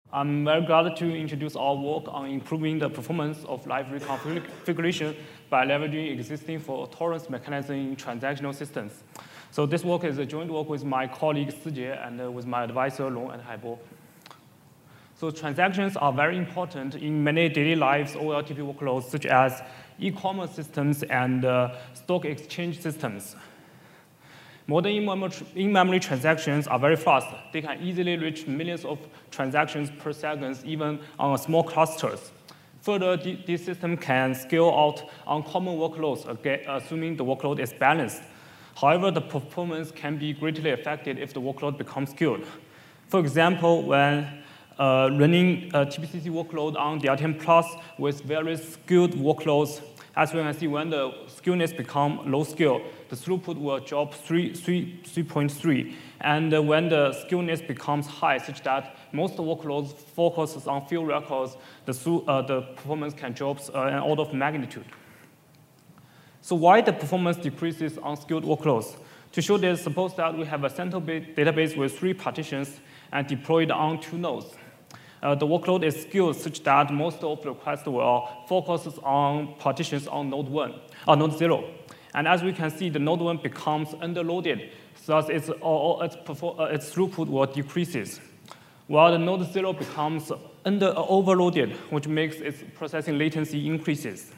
I'm very glad to introduce our work on improving the performance of library configuration by leveraging existing fault-tolerance mechanism in transactional systems. So this work is a joint work with my colleague Sijie and with my advisor Long and Haibo. So transactions are very important in many daily lives OLTP workloads, such as e-commerce systems and stock exchange systems. Modern in-memory transactions are very fast. They can easily reach millions of transactions per second, even on small clusters. Further, this system can scale out on common workloads, assuming the workload is balanced. However, the performance can be greatly affected if the workload becomes skewed. For example, when running a TPCC workload on DLTM Plus with various skewed workloads, as we can see, when the skewness becomes low scale, the throughput will drop 3.3. And when the skewness becomes high, such that most workloads focuses on few records, the performance can drop an order of magnitude. So why the performance decreases on skewed workloads? To show this, suppose that we have a central database with 3 partitions and deployed on 2 nodes. The workload is skewed such that most of the requests will focus on partitions on node 1 or node 0. And as we can see, the node 1 becomes underloaded, thus its throughput will decreases, while the node 0 becomes overloaded, which makes its processing latency increases.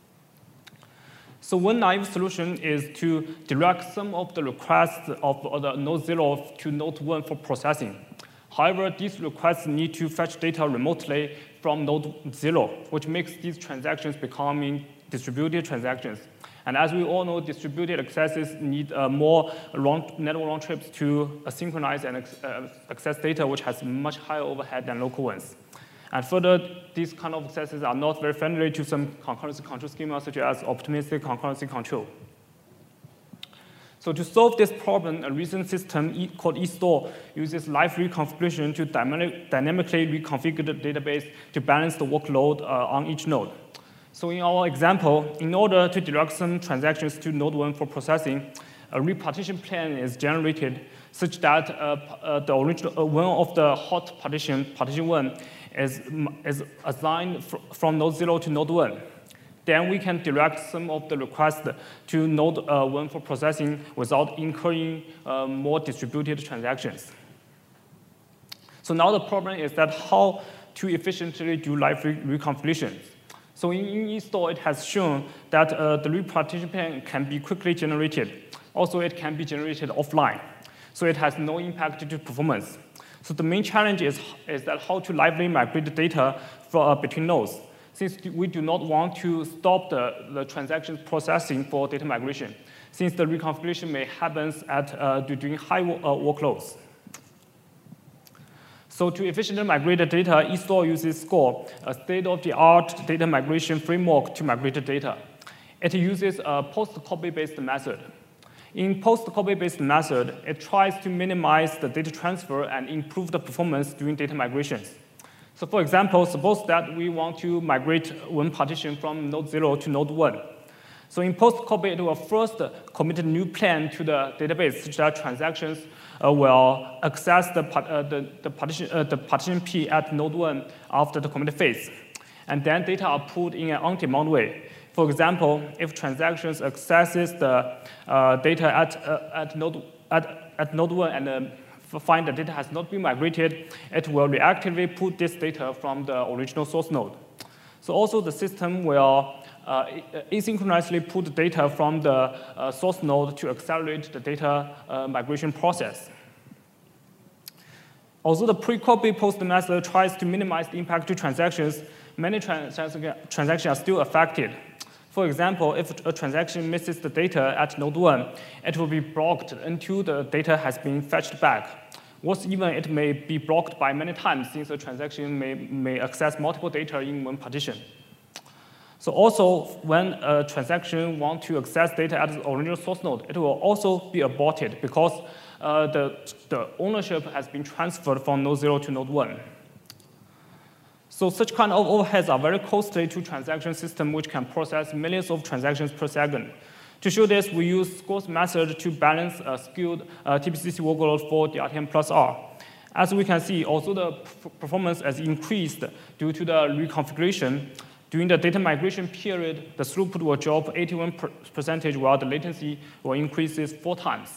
So one naive solution is to direct some of the requests of the node 0 to node 1 for processing. However, these requests need to fetch data remotely from node 0, which makes these transactions becoming distributed transactions. And as we all know, distributed accesses need more network round trips to synchronize and access data, which has much higher overhead than local ones. And further, these kind of accesses are not very friendly to some concurrency control schemas, such as optimistic concurrency control. So to solve this problem, a recent system called eStore uses live reconfiguration to dynamically reconfigure the database to balance the workload on each node. So in our example, in order to direct some transactions to node 1 for processing, a repartition plan is generated such that the original one of the hot partition 1, is assigned from node 0 to node 1. Then we can direct some of the requests to node 1 for processing without incurring more distributed transactions. So now the problem is that how to efficiently do live reconfigurations. So in eStore, it has shown that the repartition plan can be quickly generated. Also, it can be generated offline. So it has no impact to performance. So the main challenge is that how to lively migrate the data between nodes, since we do not want to stop the transactions processing for data migration, since the reconfiguration may happen during high workloads. So to efficiently migrate the data, eStore uses SCORE, a state-of-the-art data migration framework to migrate the data. It uses a post-copy-based method. In post-copy-based method, it tries to minimize the data transfer and improve the performance during data migrations. So for example, suppose that we want to migrate one partition from node 0 to node 1. So in post-copy, it will first commit a new plan to the database such that transactions will access the partition P at node 1 after the commit phase. And then data are pulled in an on-demand way. For example, if transactions accesses the data at node 1 and find the data has not been migrated, it will reactively put this data from the original source node. So also the system will asynchronously put data from the source node to accelerate the data migration process. Although the pre-copy post method tries to minimize the impact to transactions, many transactions are still affected. For example, if a transaction misses the data at node 1, it will be blocked until the data has been fetched back. Worse even, it may be blocked by many times since a transaction may access multiple data in one partition. So also, when a transaction wants to access data at the original source node, it will also be aborted because the ownership has been transferred from node 0 to node 1. So such kind of overheads are very costly to transaction system which can process millions of transactions per second. To show this, we use SCORE's method to balance a skewed TPCC workload for DLTM plus R. As we can see, although the performance has increased due to the reconfiguration, during the data migration period, the throughput will drop 81%, while the latency will increase 4 times.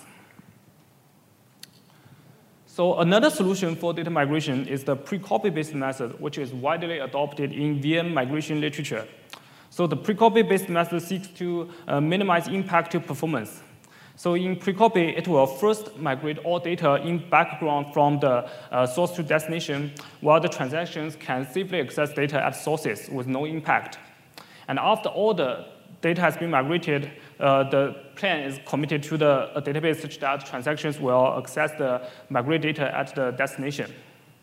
So another solution for data migration is the pre-copy-based method, which is widely adopted in VM migration literature. So the pre-copy-based method seeks to minimize impact to performance. So in pre-copy, it will first migrate all data in background from the source to destination, while the transactions can safely access data at sources with no impact. And after all the data has been migrated, the plan is committed to the database such that transactions will access the migrated data at the destination.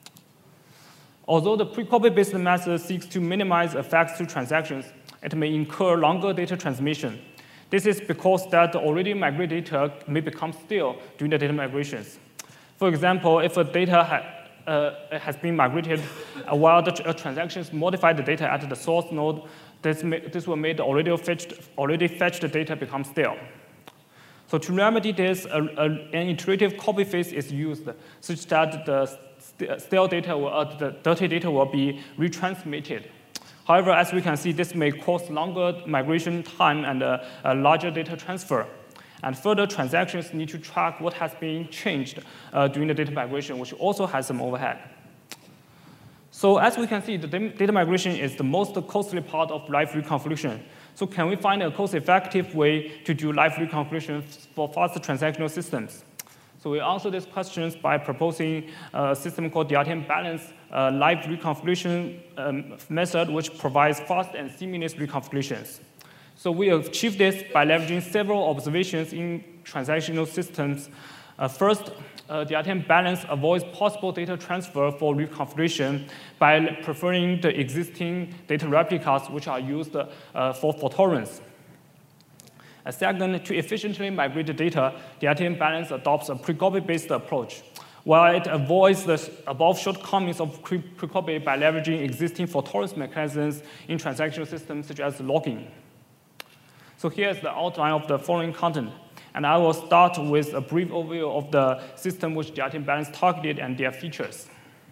Although the pre-copy-based method seeks to minimize effects to transactions, it may incur longer data transmission. This is because that the already migrated data may become stale during the data migrations. For example, if a data has been migrated while the transactions modify the data at the source node, this will make the already fetched data become stale. So to remedy this, an iterative copy phase is used such that the stale data, the dirty data will be retransmitted. However, as we can see, this may cause longer migration time and a larger data transfer. And further transactions need to track what has been changed during the data migration, which also has some overhead. So as we can see, the data migration is the most costly part of live reconfiguration. So can we find a cost-effective way to do live reconfiguration for faster transactional systems? So we answer these questions by proposing a system called DRTM Balance live reconfiguration method, which provides fast and seamless reconfigurations. So we achieve this by leveraging several observations in transactional systems. First, DRTM Balance avoids possible data transfer for reconfiguration by preferring the existing data replicas which are used for fault tolerance. Second, to efficiently migrate the data, DRTM Balance adopts a pre-copy-based approach, while it avoids the above shortcomings of pre-copy by leveraging existing fault tolerance mechanisms in transactional systems such as logging. So here's the outline of the following content. And I will start with a brief overview of the system which DRTM Balance targeted and their features.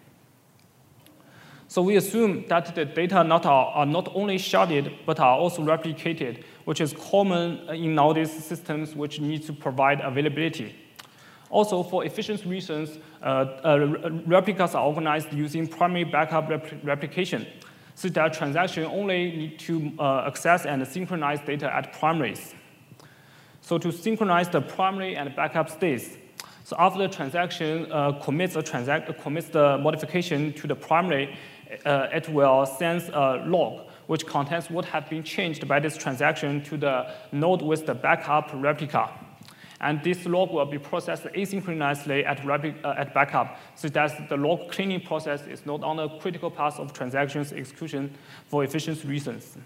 So we assume that the data are not only sharded, but are also replicated, which is common in nowadays systems which need to provide availability. Also, for efficiency reasons, replicas are organized using primary backup replication, so that transactions only need to access and synchronize data at primaries. So to synchronize the primary and backup states, so after the transaction commits the modification to the primary, it will send a log which contains what has been changed by this transaction to the node with the backup replica. And this log will be processed asynchronously at backup, so that the log cleaning process is not on a critical path of transactions execution for efficiency reasons.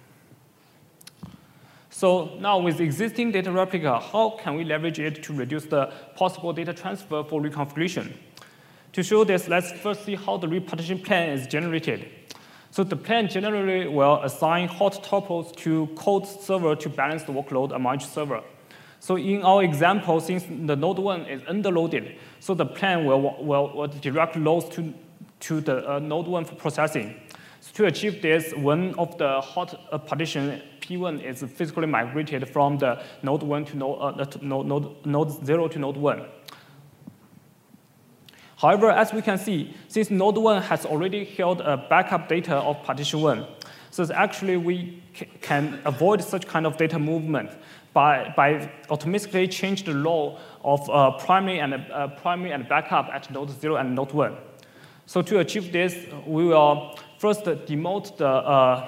So now with existing data replica, how can we leverage it to reduce the possible data transfer for reconfiguration? To show this, let's first see how the repartition plan is generated. So the plan generally will assign hot tuples to cold server to balance the workload among each server. So in our example, since the node 1 is underloaded, so the plan will direct loads to the node 1 for processing. So to achieve this, one of the hot partition P1 is physically migrated from the node 1 to node 0 to node 1. However, as we can see, since node 1 has already held a backup data of partition 1, so actually we can avoid such kind of data movement by automatically change the role of primary and backup at node 0 and node 1. So to achieve this, we will first demote the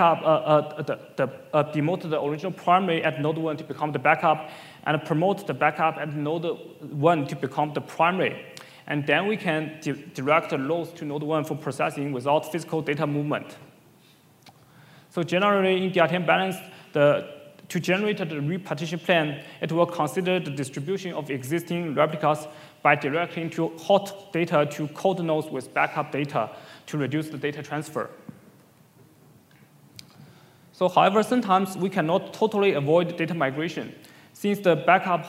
demote the original primary at node 1 to become the backup, and promote the backup at node 1 to become the primary. And then we can direct the loads to node 1 for processing without physical data movement. So generally, in DRTM Balance, to generate the repartition plan, it will consider the distribution of existing replicas by directing to hot data to cold nodes with backup data to reduce the data transfer. So however, sometimes we cannot totally avoid data migration. Since the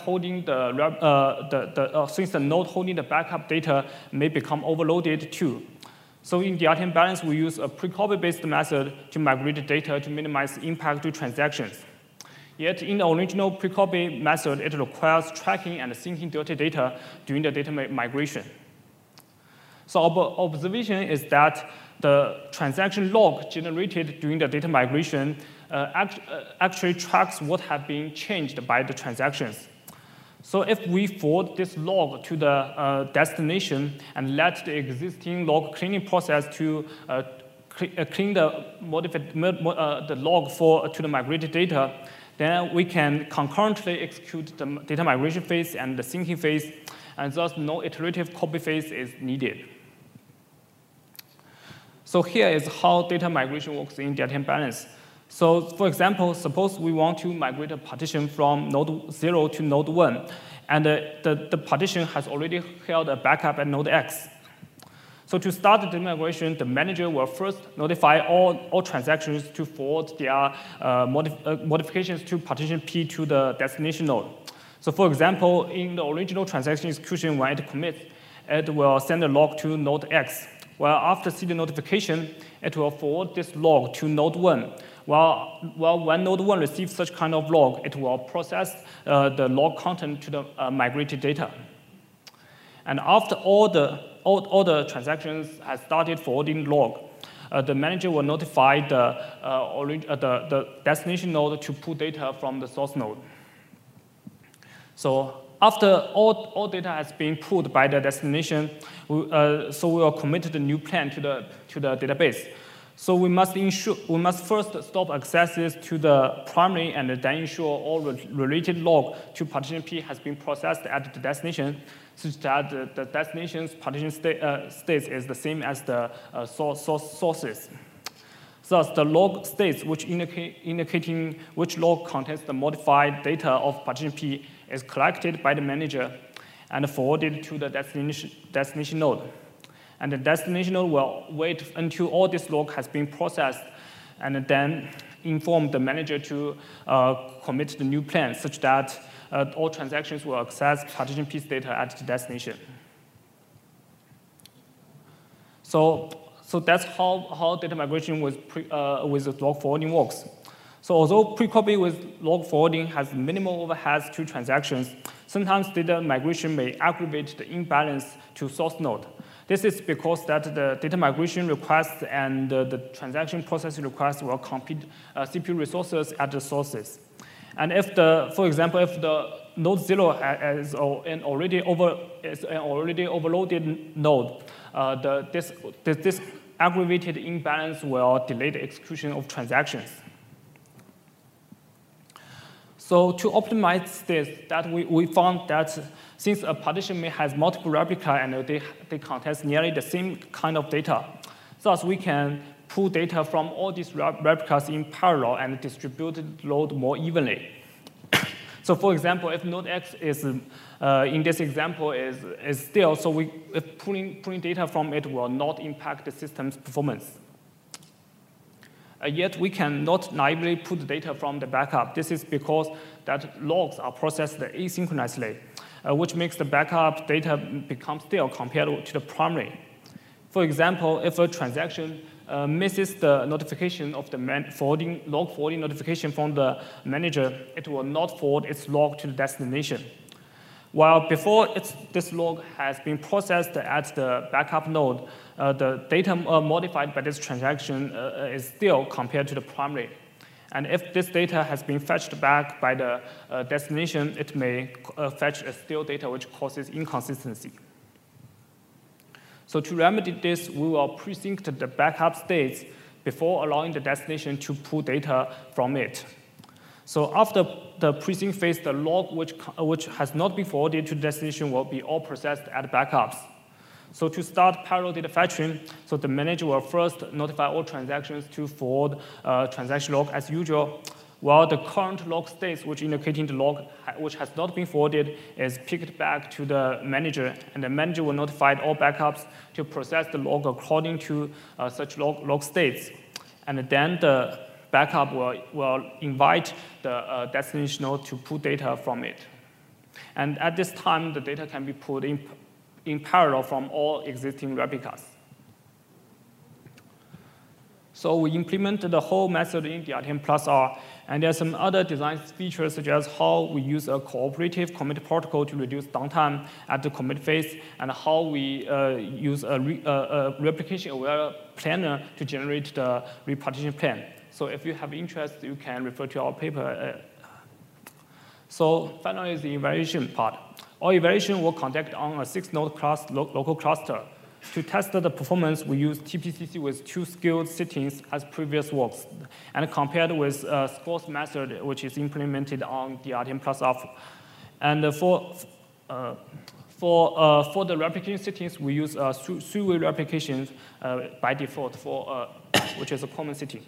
node holding the backup data may become overloaded too. So in DRTM balance, we use a pre-copy-based method to migrate the data to minimize impact to transactions. Yet in the original pre-copy method, it requires tracking and syncing dirty data during the data migration. So our observation is that the transaction log generated during the data migration actually tracks what has been changed by the transactions. So if we forward this log to the destination and let the existing log cleaning process to clean the log to the migrated data, then we can concurrently execute the data migration phase and the syncing phase, and thus no iterative copy phase is needed. So here is how data migration works in DRTM balance. So for example, suppose we want to migrate a partition from node 0 to node 1, and the partition has already held a backup at node X. So to start the data migration, the manager will first notify all transactions to forward their modifications to partition P to the destination node. So for example, in the original transaction execution, when it commits, it will send a log to node X. Well, after seeing the notification, it will forward this log to node 1. Well, when node 1 receives such kind of log, it will process the log content to the migrated data. And after all the transactions have started forwarding log, the manager will notify the destination node to pull data from the source node. So after all data has been pulled by the destination, so we will commit the new plan to the database. So we must first stop accesses to the primary and then ensure all related log to partition P has been processed at the destination, such that the destination's partition states is the same as the sources. Thus, the log states, which indicating which log contains the modified data of partition P, is collected by the manager and forwarded to the destination node. And the destination node will wait until all this log has been processed and then inform the manager to commit the new plan such that all transactions will access partition P's data at the destination. So that's how data migration with log forwarding works. So although pre-copy with log forwarding has minimal overheads to transactions, sometimes data migration may aggravate the imbalance to source node. This is because that the data migration requests and the transaction processing requests will compete CPU resources at the sources. And for example, if the node 0 is an already overloaded node, this aggravated imbalance will delay the execution of transactions. So to optimize this, we found that since a partition has multiple replicas and they contain nearly the same kind of data, thus we can pull data from all these replicas in parallel and distribute the load more evenly. So for example, if node X is, in this example, is still, so if pulling data from it will not impact the system's performance. Yet we cannot naively pull the data from the backup. This is because that logs are processed asynchronously, which makes the backup data become stale compared to the primary. For example, if a transaction misses the notification of the log forwarding notification from the manager, it will not forward its log to the destination. While before this log has been processed at the backup node, the data modified by this transaction is still compared to the primary. And if this data has been fetched back by the destination, it may fetch a stale data which causes inconsistency. So to remedy this, we will pre-sync the backup states before allowing the destination to pull data from it. So after the pre-sync phase, the log which has not been forwarded to the destination will be all processed at backups. So to start parallel data fetching, so the manager will first notify all transactions to forward transaction log as usual, while the current log states, which indicating the log which has not been forwarded, is picked back to the manager, and the manager will notify all backups to process the log according to such log states. And then the backup will invite the destination node to pull data from it. And at this time, the data can be pulled in parallel from all existing replicas. So we implemented the whole method in DRTM+R, and there are some other design features such as how we use a cooperative commit protocol to reduce downtime at the commit phase, and how we use a replication-aware planner to generate the repartition plan. So if you have interest, you can refer to our paper. So finally, the evaluation part. Our evaluation will conduct on a 6-node local cluster. To test the performance, we use TPCC with 2 skilled settings as previous works, and compared with scores method, which is implemented on DRTM+R. And for the replication settings, we use three-way replications by default, which is a common setting.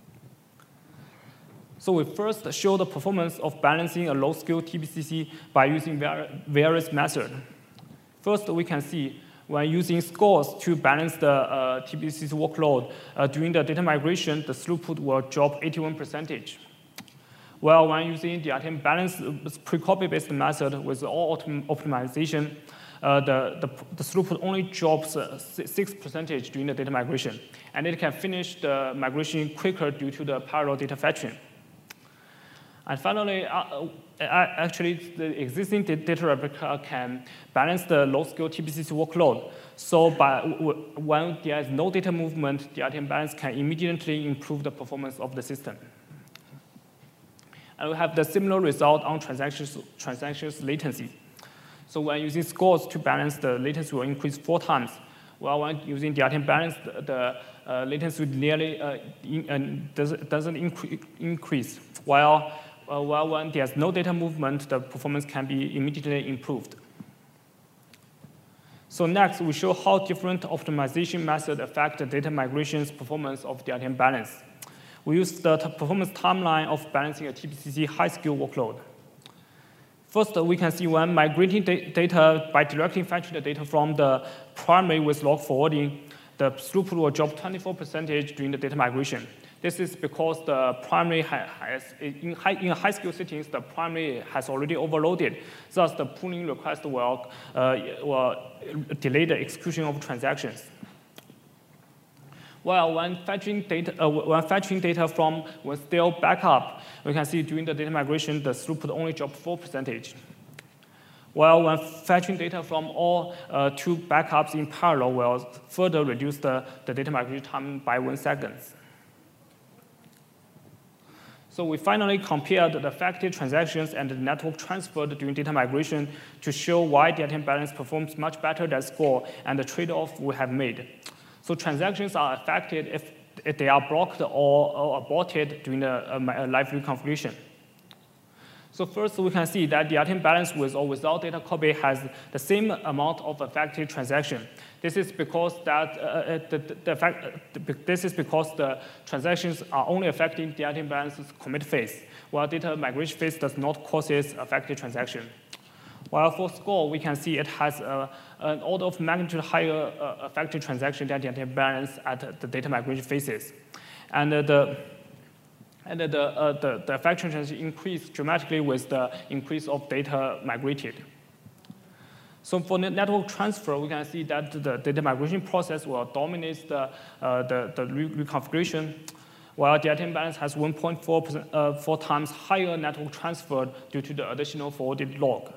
So we first show the performance of balancing a low-skill TPCC by using various methods. First, we can see when using scores to balance the TPCC workload, during the data migration, the throughput will drop 81%. While when using the DRTM balance pre-copy-based method with all optimization, the throughput only drops 6% during the data migration, and it can finish the migration quicker due to the parallel data fetching. And finally, actually, the existing data replica can balance the low-skill TPCC workload. So when there is no data movement, the DRTM balance can immediately improve the performance of the system. And we have the similar result on transactions latency. So when using scores to balance, the latency will increase 4 times. While when using the DRTM balance, the latency nearly doesn't increase. While when there's no data movement, the performance can be immediately improved. So next, we show how different optimization methods affect the data migration's performance of the DRTM balance. We use the performance timeline of balancing a TPCC high-skill workload. First, we can see when migrating data by directly fetching the data from the primary with log forwarding, the throughput will drop 24% during the data migration. This is because the primary in high-skill settings, the primary has already overloaded. Thus, the pooling request will delay the execution of transactions. While when fetching data from with still backup, we can see during the data migration, the throughput only dropped 4%. While when fetching data from all 2 backups in parallel will further reduce the data migration time by 1 second. So we finally compared the affected transactions and the network transferred during data migration to show why DRTM balance performs much better than score and the trade-off we have made. So transactions are affected if they are blocked or aborted during the live reconfiguration. So first, we can see that the DRTM balance with or without data copy has the same amount of affected transaction. This is because the transactions are only affecting the DRTM balance's commit phase, while data migration phase does not cause affected transaction. While for score, we can see it has an order of magnitude higher affected transaction than the DRTM balance at the data migration phases. And the affected transaction increased dramatically with the increase of data migrated. So for network transfer, we can see that the data migration process will dominate the reconfiguration, while the DRTM balance has 1.4 times higher network transfer due to the additional forwarded log.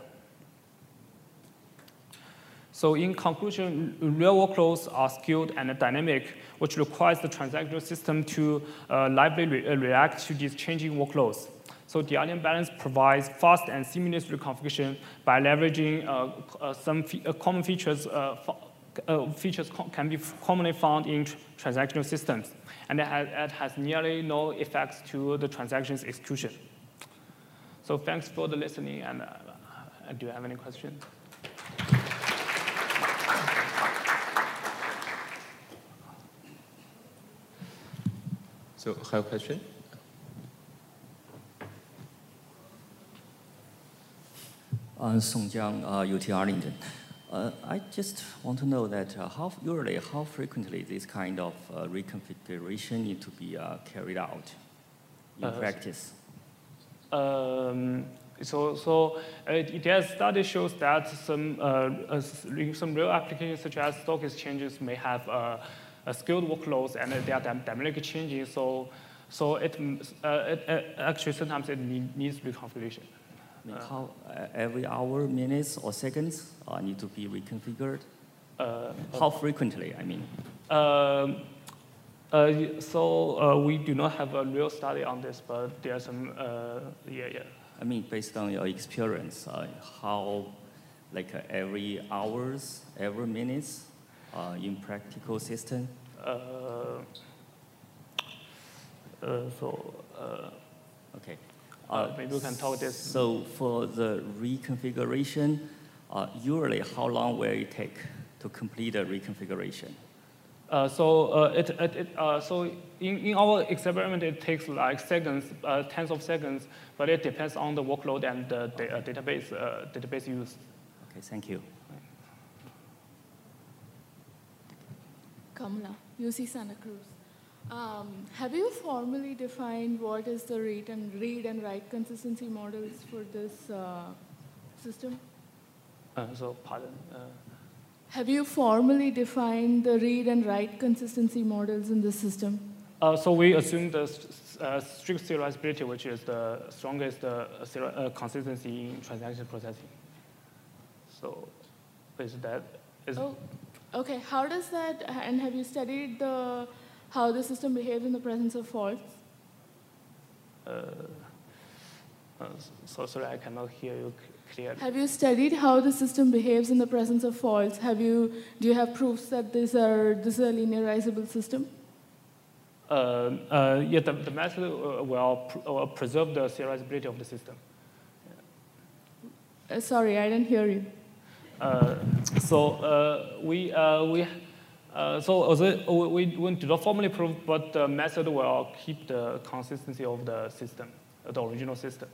So in conclusion, real workloads are skilled and dynamic, which requires the transactional system to lively react to these changing workloads. So the DRTM balance provides fast and seamless reconfiguration by leveraging some common features. Features can be commonly found in transactional systems, and it has nearly no effects to the transaction's execution. So thanks for the listening, and do you have any questions? So, have a question? Song Jiang, UT Arlington. I just want to know that how frequently this kind of reconfiguration need to be carried out? in practice? ETS study shows that some real applications such as stock exchanges may have a skilled workloads and they are dynamically changing. So it actually sometimes it needs reconfiguration. How every hour, minutes, or seconds need to be reconfigured? How frequently, I mean? We do not have a real study on this, but there are some, yeah. I mean, based on your experience, how, like every hours, every minutes, in practical system? Okay. Maybe we can talk this. So for the reconfiguration, usually how long will it take to complete a reconfiguration? So in our experiment, it takes like seconds, tens of seconds, but it depends on the workload and the database use. Okay, thank you. Kamala, UC Santa Cruz. Have you formally defined what is the read and write consistency models for this system? Pardon? Have you formally defined the read and write consistency models in the system? So we assume the strict serializability, which is the strongest consistency in transaction processing. So is that? Oh, okay. How does that, and have you studied how the system behaves in the presence of faults? So sorry, I cannot hear you clearly. Have you studied how the system behaves in the presence of faults? Do you have proofs that this is a linearizable system? Yeah, the method will preserve the serializability of the system. Sorry, I didn't hear you. We do not formally prove, but the method will keep the consistency of the system, the original system.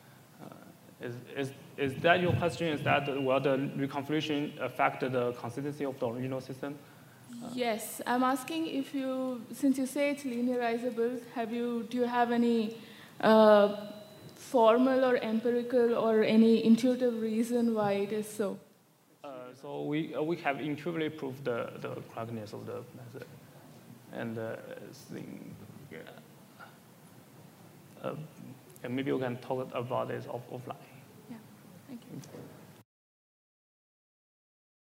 Is that your question? Is that will the reconfiguration affect the consistency of the original system? Yes, I'm asking if since you say it's linearizable, do you have any formal or empirical or any intuitive reason why it is so? So we have intuitively proved the correctness of the method, and and maybe we can talk about this offline.